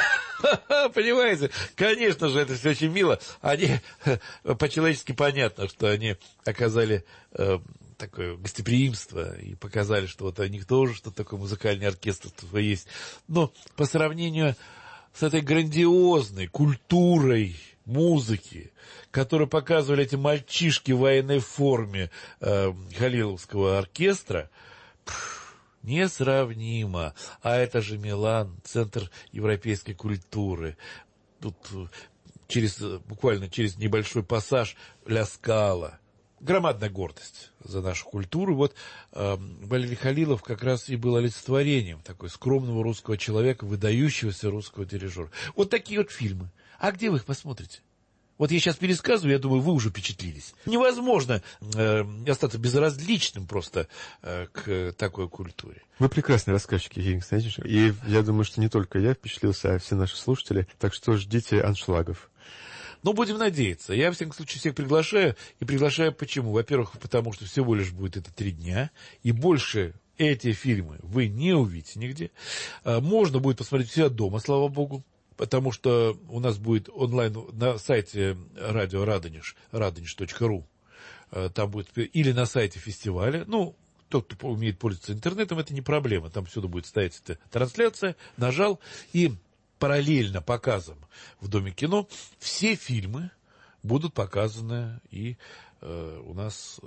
Понимаете? Конечно же, это все очень мило. Они, по-человечески понятно, что они оказали э, такое гостеприимство и показали, что вот у них тоже что-то такое музыкальный оркестр есть. Но по сравнению с этой грандиозной культурой музыки, которую показывали эти мальчишки в военной форме э, Халиловского оркестра, пфф, несравнимо. А это же Милан, центр европейской культуры. Тут через, буквально через небольшой пассаж Ля Скала. Громадная гордость за нашу культуру. Вот э, Валерий Халилов как раз и был олицетворением такой скромного русского человека, выдающегося русского дирижера. Вот такие вот фильмы. А где вы их посмотрите? Вот я сейчас пересказываю, я думаю, вы уже впечатлились. Невозможно э, остаться безразличным просто э, к такой культуре. Вы прекрасный рассказчик, Евгений Константинович. И я думаю, что не только я впечатлился, а все наши слушатели. Так что ждите аншлагов. Ну, будем надеяться. Я, во всяком случае, всех приглашаю. И приглашаю почему? Во-первых, потому что всего лишь будет это три дня. И больше эти фильмы вы не увидите нигде. Можно будет посмотреть все дома, слава богу. Потому что у нас будет онлайн на сайте радио Радонеж, радонеж точка ру. Там будет или на сайте фестиваля. Ну, тот, кто умеет пользоваться интернетом, это не проблема. Там всюду будет стоять эта трансляция. Нажал и... параллельно показам в Доме кино все фильмы будут показаны и э, у нас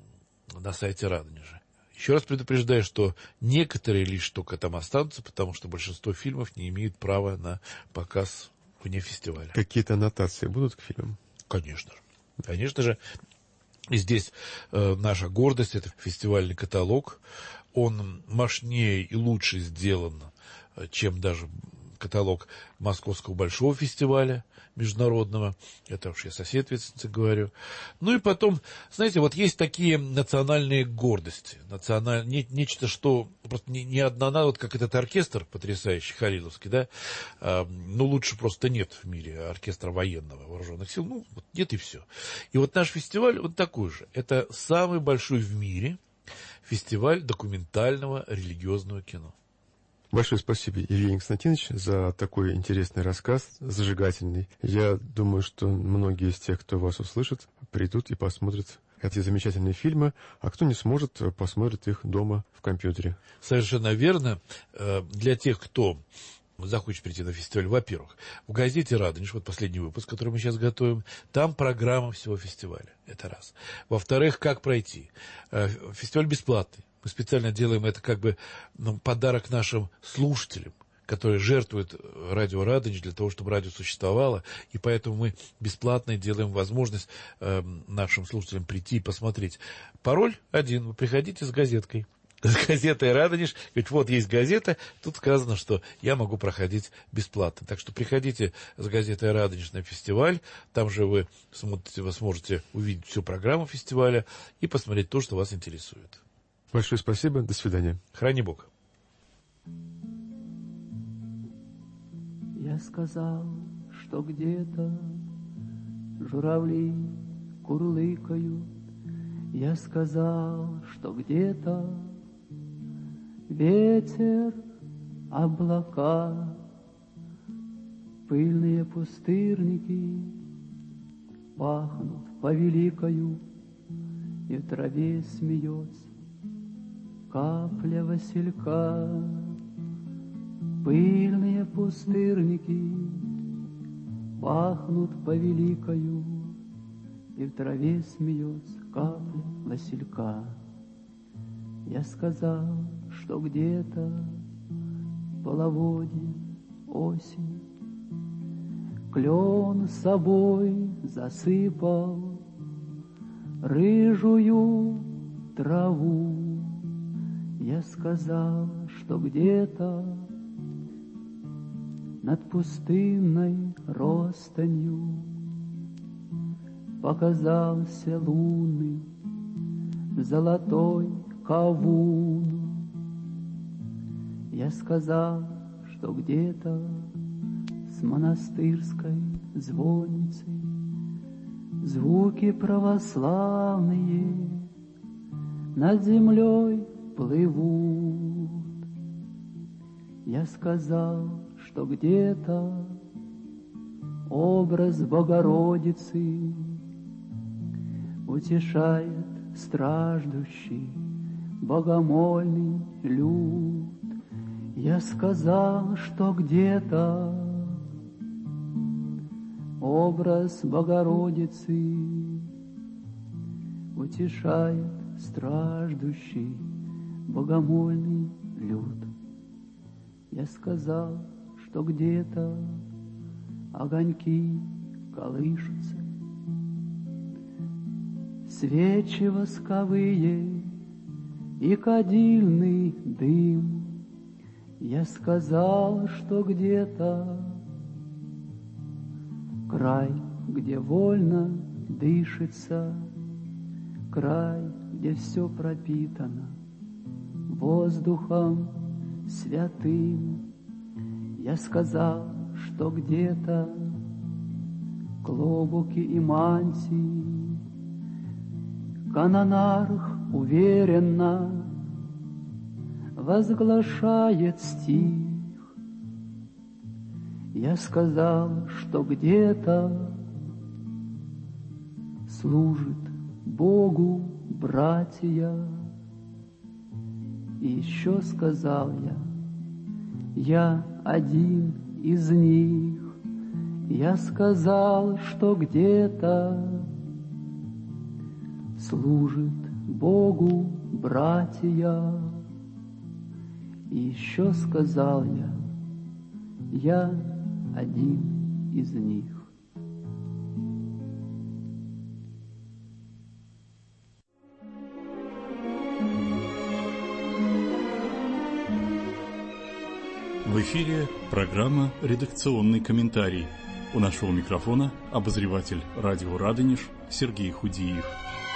э, на сайте Радонежа. Еще раз предупреждаю, что некоторые лишь только там останутся, потому что большинство фильмов не имеют права на показ вне фестиваля. Какие-то аннотации будут к фильмам? Конечно же. Конечно же. И здесь э, наша гордость, это фестивальный каталог. Он мощнее и лучше сделан, чем даже каталог Московского большого фестиваля международного. Это уж я со всей ответственностью говорю. Ну и потом, знаете, вот есть такие национальные гордости. Националь... Не, нечто, что просто не, не одна, вот как этот оркестр потрясающий, Халиловский, да, а, ну лучше просто нет в мире оркестра военного, вооруженных сил. Ну, вот нет и все. И вот наш фестиваль, он такой же. Это самый большой в мире фестиваль документального религиозного кино. Большое спасибо, Евгений Константинович, за такой интересный рассказ, зажигательный. Я думаю, что многие из тех, кто вас услышит, придут и посмотрят эти замечательные фильмы, а кто не сможет, посмотрит их дома в компьютере. Совершенно верно. Для тех, кто захочет прийти на фестиваль, во-первых, в газете «Радонеж», вот последний выпуск, который мы сейчас готовим, там программа всего фестиваля. Это раз. Во-вторых, как пройти? Фестиваль бесплатный. Мы специально делаем это как бы ну, подарок нашим слушателям, которые жертвуют радио Радонеж для того, чтобы радио существовало. И поэтому мы бесплатно делаем возможность э, нашим слушателям прийти и посмотреть. Пароль один. Вы приходите с газеткой. С газетой «Радонеж». Говорит, вот есть газета, тут сказано, что я могу проходить бесплатно. Так что приходите с газетой «Радонеж» на фестиваль. Там же вы, смотрите, вы сможете увидеть всю программу фестиваля и посмотреть то, что вас интересует. Большое спасибо. До свидания. Храни Бог. Я сказал, что где-то журавли курлыкают. Я сказал, что где-то ветер, облака, пыльные пустырники пахнут по великою, и в траве смеется капля василька. Пыльные пустырники пахнут по великою, и в траве смеется капля василька. Я сказал, что где-то половодье осень клен собой засыпал рыжую траву. Я сказал, что где-то над пустынной ростанью показался лунный золотой кавун. Я сказал, что где-то с монастырской звонницей звуки православные над землей плывут. Я сказал, что где-то образ Богородицы утешает страждущий богомольный люд. Я сказал, что где-то образ Богородицы утешает страждущий богомольный люд. Я сказал, что где-то огоньки колышутся, свечи восковые и кадильный дым. Я сказал, что где-то край, где вольно дышится, край, где все пропитано воздухом святым. Я сказал, что где-то клобуки и мантии канонарх уверенно возглашает стих. Я сказал, что где-то служит Богу братья. И еще сказал я, я один из них. Я сказал, что где-то служит Богу братья. И еще сказал я, я один из них. В эфире программа «Редакционный комментарий». У нашего микрофона обозреватель радио «Радонеж» Сергей Худиев.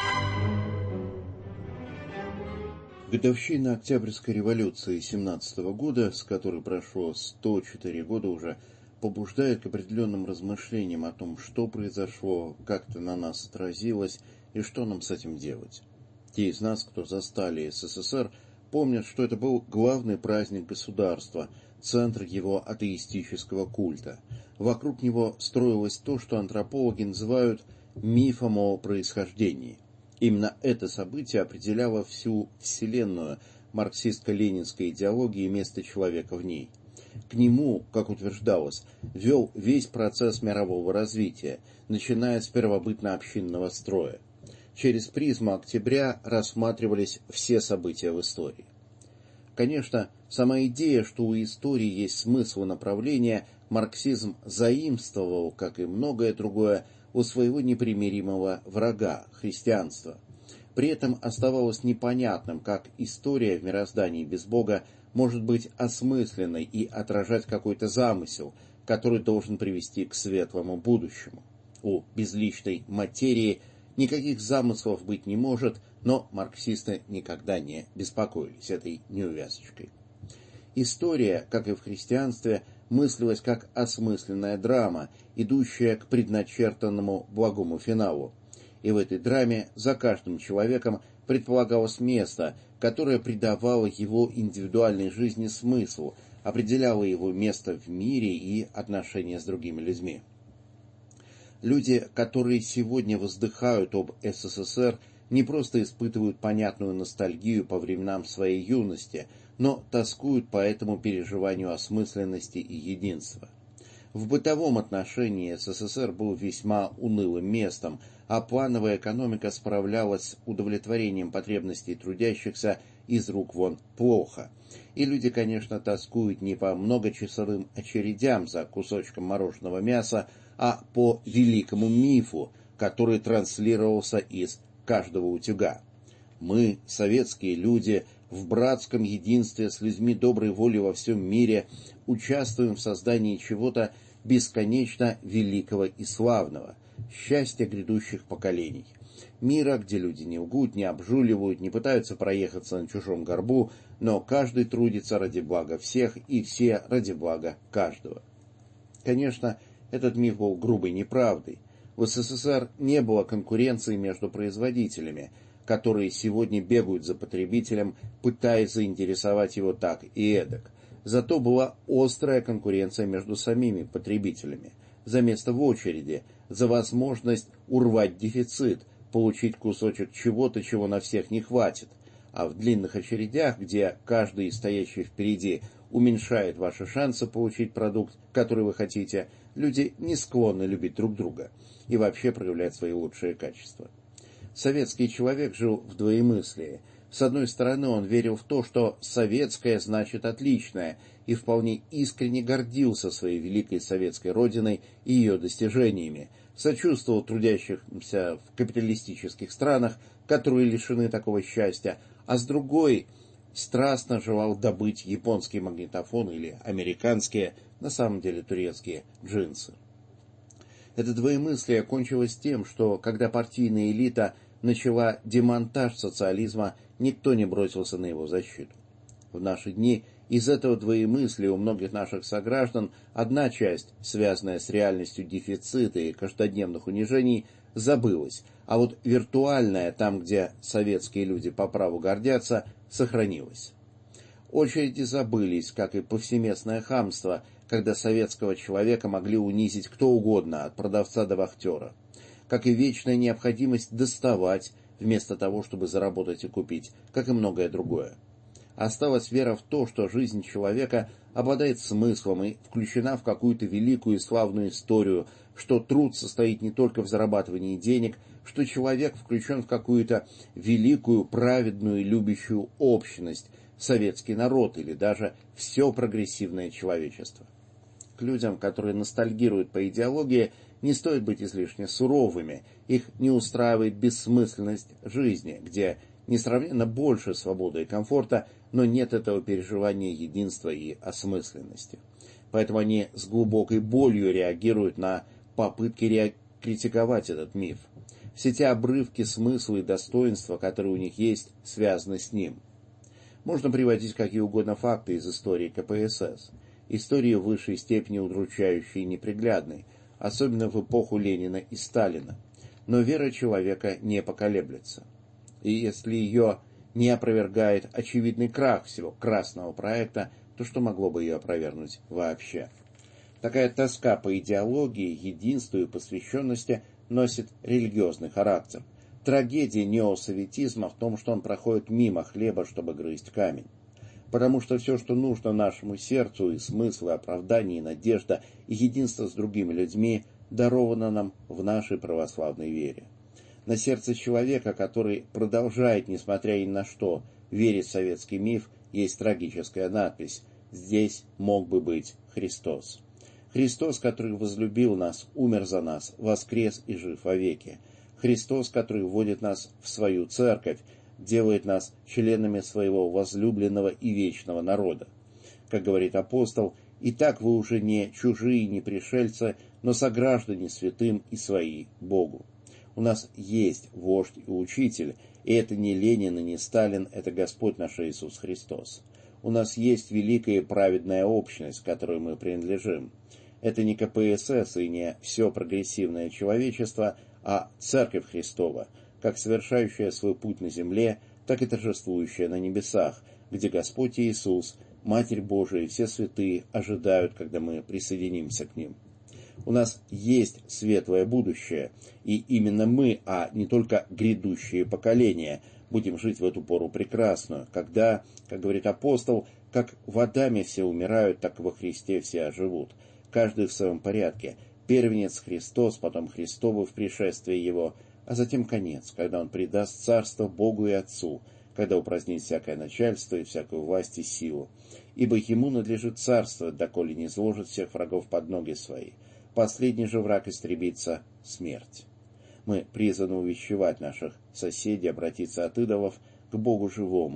Годовщина Октябрьской революции семнадцатого года, с которой прошло сто четыре года уже, побуждает к определенным размышлениям о том, что произошло, как это на нас отразилось и что нам с этим делать. Те из нас, кто застали СССР, помнят, что это был главный праздник государства, центр его атеистического культа. Вокруг него строилось то, что антропологи называют мифом о происхождении. Именно это событие определяло всю вселенную марксистско-ленинской идеологии и место человека в ней. К нему, как утверждалось, вел весь процесс мирового развития, начиная с первобытно-общинного строя. Через призму октября рассматривались все события в истории. Конечно, сама идея, что у истории есть смысл и направление, марксизм заимствовал, как и многое другое, у своего непримиримого врага – христианства. При этом оставалось непонятным, как история в мироздании без Бога может быть осмысленной и отражать какой-то замысел, который должен привести к светлому будущему. У безличной материи никаких замыслов быть не может, но марксисты никогда не беспокоились этой неувязочкой. История, как и в христианстве, мыслилась как осмысленная драма, идущая к предначертанному благому финалу. И в этой драме за каждым человеком предполагалось место, которое придавало его индивидуальной жизни смысл, определяло его место в мире и отношения с другими людьми. Люди, которые сегодня воздыхают об СССР, не просто испытывают понятную ностальгию по временам своей юности, но тоскуют по этому переживанию осмысленности и единства. В бытовом отношении СССР был весьма унылым местом, а плановая экономика справлялась с удовлетворением потребностей трудящихся из рук вон плохо. И люди, конечно, тоскуют не по многочасовым очередям за кусочком мороженого мяса, а по великому мифу, который транслировался из каждого утюга. Мы, советские люди, в братском единстве с людьми доброй воли во всем мире участвуем в создании чего-то бесконечно великого и славного, счастья грядущих поколений. Мира, где люди не лгут, не обжуливают, не пытаются проехаться на чужом горбу, но каждый трудится ради блага всех, и все ради блага каждого. Конечно, этот миф был грубой неправдой. В СССР не было конкуренции между производителями, которые сегодня бегают за потребителем, пытаясь заинтересовать его так и эдак. Зато была острая конкуренция между самими потребителями. За место в очереди, за возможность урвать дефицит, получить кусочек чего-то, чего на всех не хватит. А в длинных очередях, где каждый стоящий впереди уменьшает ваши шансы получить продукт, который вы хотите, люди не склонны любить друг друга и вообще проявлять свои лучшие качества. Советский человек жил в двоемыслии. С одной стороны, он верил в то, что советское значит отличное, и вполне искренне гордился своей великой советской родиной и ее достижениями, сочувствовал трудящимся в капиталистических странах, которые лишены такого счастья, а с другой страстно желал добыть японский магнитофон или американские, на самом деле турецкие, джинсы. Это двоемыслие кончилось тем, что, когда партийная элита начала демонтаж социализма, никто не бросился на его защиту. В наши дни из этого двоемыслия у многих наших сограждан одна часть, связанная с реальностью дефицита и каждодневных унижений, забылась, а вот виртуальная, там, где советские люди по праву гордятся, сохранилась. Очереди забылись, как и повсеместное хамство, когда советского человека могли унизить кто угодно, от продавца до вахтера, как и вечная необходимость доставать, вместо того, чтобы заработать и купить, как и многое другое. Осталась вера в то, что жизнь человека обладает смыслом и включена в какую-то великую и славную историю, что труд состоит не только в зарабатывании денег, что человек включен в какую-то великую, праведную и любящую общность, советский народ или даже все прогрессивное человечество. К людям, которые ностальгируют по идеологии, не стоит быть излишне суровыми, их не устраивает бессмысленность жизни, где несравненно больше свободы и комфорта, но нет этого переживания единства и осмысленности. Поэтому они с глубокой болью реагируют на попытки ре... критиковать этот миф. Все те обрывки смысла и достоинства, которые у них есть, связаны с ним. Можно приводить какие угодно факты из истории ка пэ эс эс. Истории в высшей степени удручающей и неприглядной, особенно в эпоху Ленина и Сталина. Но вера человека не поколеблется. И если ее не опровергает очевидный крах всего красного проекта, то что могло бы ее опровергнуть вообще? Такая тоска по идеологии, единству и посвященности носит религиозный характер. Трагедия неосоветизма в том, что он проходит мимо хлеба, чтобы грызть камень. Потому что все, что нужно нашему сердцу, и смысл, и оправдание, и надежда, и единство с другими людьми, даровано нам в нашей православной вере. На сердце человека, который продолжает, несмотря ни на что, верить в советский миф, есть трагическая надпись: «Здесь мог бы быть Христос». Христос, который возлюбил нас, умер за нас, воскрес и жив вовеки. Христос, который вводит нас в свою церковь, делает нас членами своего возлюбленного и вечного народа. Как говорит апостол, «Итак вы уже не чужие, не пришельцы, но сограждане святым и свои Богу». У нас есть вождь и учитель, и это не Ленин и не Сталин, это Господь наш Иисус Христос. У нас есть великая и праведная общность, к которой мы принадлежим. Это не ка пэ эс эс и не все прогрессивное человечество, а Церковь Христова, как совершающая свой путь на земле, так и торжествующая на небесах, где Господь Иисус, Матерь Божия и все святые ожидают, когда мы присоединимся к ним. У нас есть светлое будущее, и именно мы, а не только грядущие поколения, будем жить в эту пору прекрасную, когда, как говорит апостол, как в Адаме все умирают, так и во Христе все оживут, каждый в своем порядке, первенец Христос, потом Христово в пришествии Его, а затем конец, когда Он предаст царство Богу и Отцу, когда упразднит всякое начальство и всякую власть и силу. Ибо Ему надлежит царство, доколе не изложит всех врагов под ноги свои. Последний же враг истребится — смерть. Мы призваны увещевать наших соседей обратиться от идолов к Богу живому,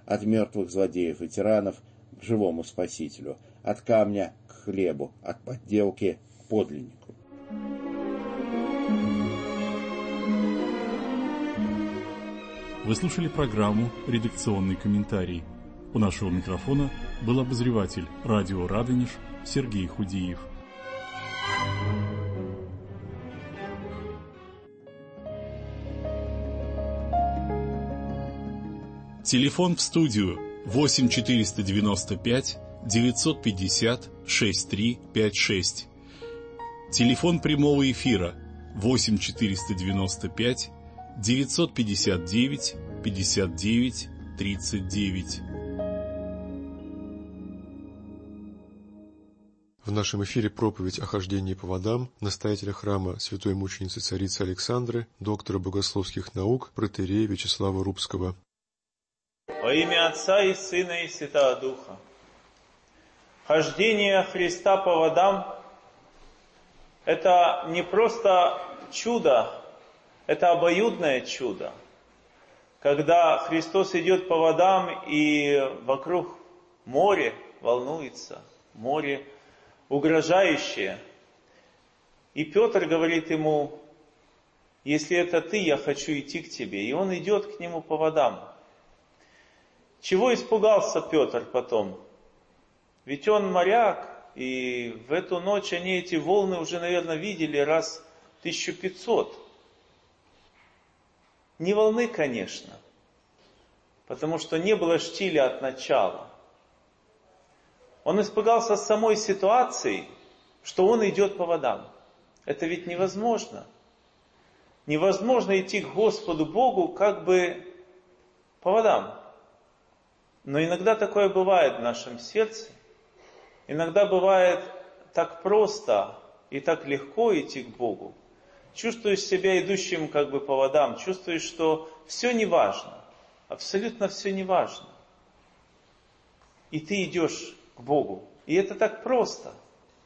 от мертвых злодеев и тиранов к живому Спасителю, от камня к хлебу, от подделки к подлиннику. Вы слушали программу «Редакционный комментарий». У нашего микрофона был обозреватель радио «Радонеж» Сергей Худиев. Телефон в студию восемь четыреста девяносто пять девятьсот пятьдесят шестьдесят три пятьдесят шесть. Телефон прямого эфира восемь четыреста девяносто пять девятьсот пятьдесят девять пятьдесят девять тридцать девять. В нашем эфире проповедь о хождении по водам настоятеля храма святой мученицы царицы Александры, доктора богословских наук, протоиерея Вячеслава Рубского. Во имя Отца и Сына и Святого Духа. Хождение Христа по водам – это не просто чудо, это обоюдное чудо. Когда Христос идет по водам, и вокруг море волнуется, море угрожающее. И Петр говорит ему: если это ты, я хочу идти к тебе. И он идет к нему по водам. Чего испугался Петр потом? Ведь он моряк, и в эту ночь они эти волны уже, наверное, видели раз тысячу пятьсот. Не волны, конечно, потому что не было штиля от начала. Он испугался самой ситуации, что он идет по водам. Это ведь невозможно. Невозможно идти к Господу Богу как бы по водам. Но иногда такое бывает в нашем сердце. Иногда бывает так просто и так легко идти к Богу. Чувствуешь себя идущим как бы по водам, чувствуешь, что все не важно, абсолютно все не важно. И ты идешь к Богу. И это так просто.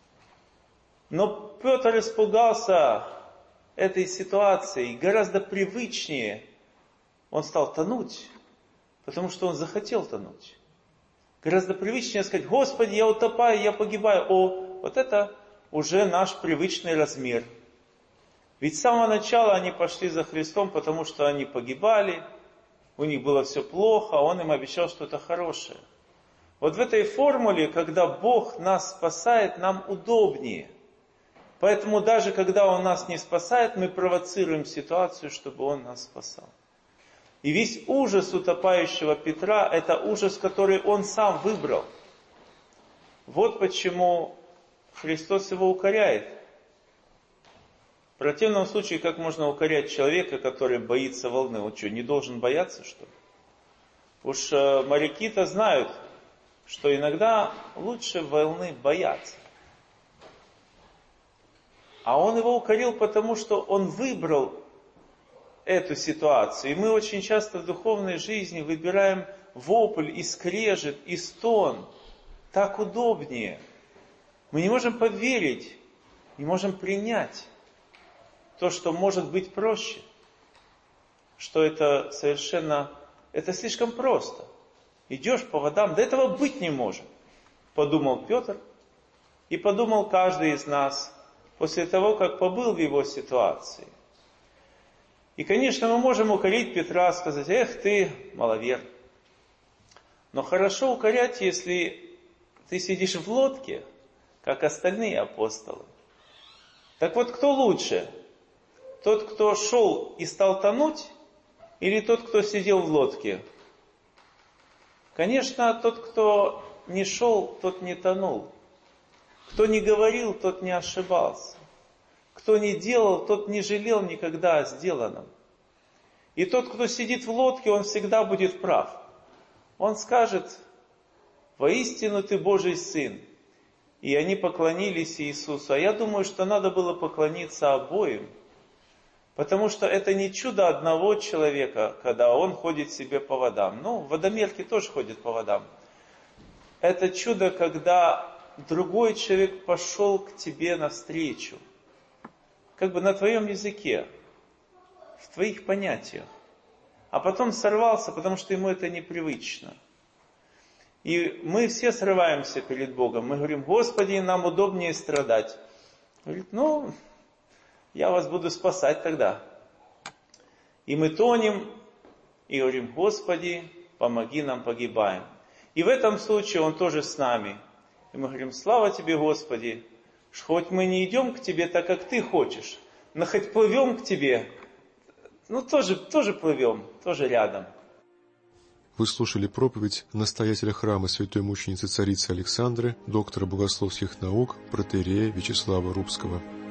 Но Петр испугался этой ситуации, гораздо привычнее он стал тонуть, потому что он захотел тонуть. Гораздо привычнее сказать: Господи, я утопаю, я погибаю. О, вот это уже наш привычный размер. Ведь с самого начала они пошли за Христом, потому что они погибали, у них было все плохо, а Он им обещал что-то хорошее. Вот в этой формуле, когда Бог нас спасает, нам удобнее. Поэтому даже когда Он нас не спасает, мы провоцируем ситуацию, чтобы Он нас спасал. И весь ужас утопающего Петра – это ужас, который он сам выбрал. Вот почему Христос его укоряет. В противном случае, как можно укорять человека, который боится волны? Он что, не должен бояться, что ли? Уж моряки-то знают, что иногда лучше волны бояться. А он его укорил, потому что он выбрал эту ситуацию. И мы очень часто в духовной жизни выбираем вопль, и скрежет, и стон. Так удобнее. Мы не можем поверить, не можем принять то, что может быть проще. Что это совершенно, это слишком просто. Идешь по водам, до этого быть не может. Подумал Петр, и подумал каждый из нас после того, как побыл в его ситуации. И, конечно, мы можем укорить Петра, сказать: эх ты, маловер. Но хорошо укорять, если ты сидишь в лодке, как остальные апостолы. Так вот, кто лучше? Тот, кто шел и стал тонуть, или тот, кто сидел в лодке? Конечно, тот, кто не шел, тот не тонул. Кто не говорил, тот не ошибался. Кто не делал, тот не жалел никогда о сделанном. И тот, кто сидит в лодке, он всегда будет прав. Он скажет: воистину ты Божий Сын. И они поклонились Иисусу. А я думаю, что надо было поклониться обоим. Потому что это не чудо одного человека, когда он ходит себе по водам. Ну, водомерки тоже ходят по водам. Это чудо, когда другой человек пошел к тебе навстречу. Как бы на твоем языке, в твоих понятиях. А потом сорвался, потому что ему это непривычно. И мы все срываемся перед Богом. Мы говорим: Господи, нам удобнее страдать. Говорит: ну, я вас буду спасать тогда. И мы тонем, и говорим: Господи, помоги нам, погибаем. И в этом случае Он тоже с нами. И мы говорим: слава Тебе, Господи, хоть мы не идем к Тебе так, как Ты хочешь, но хоть плывем к Тебе, ну тоже, тоже плывем, тоже рядом. Вы слушали проповедь настоятеля храма святой мученицы царицы Александры, доктора богословских наук, протоиерея Вячеслава Рубского.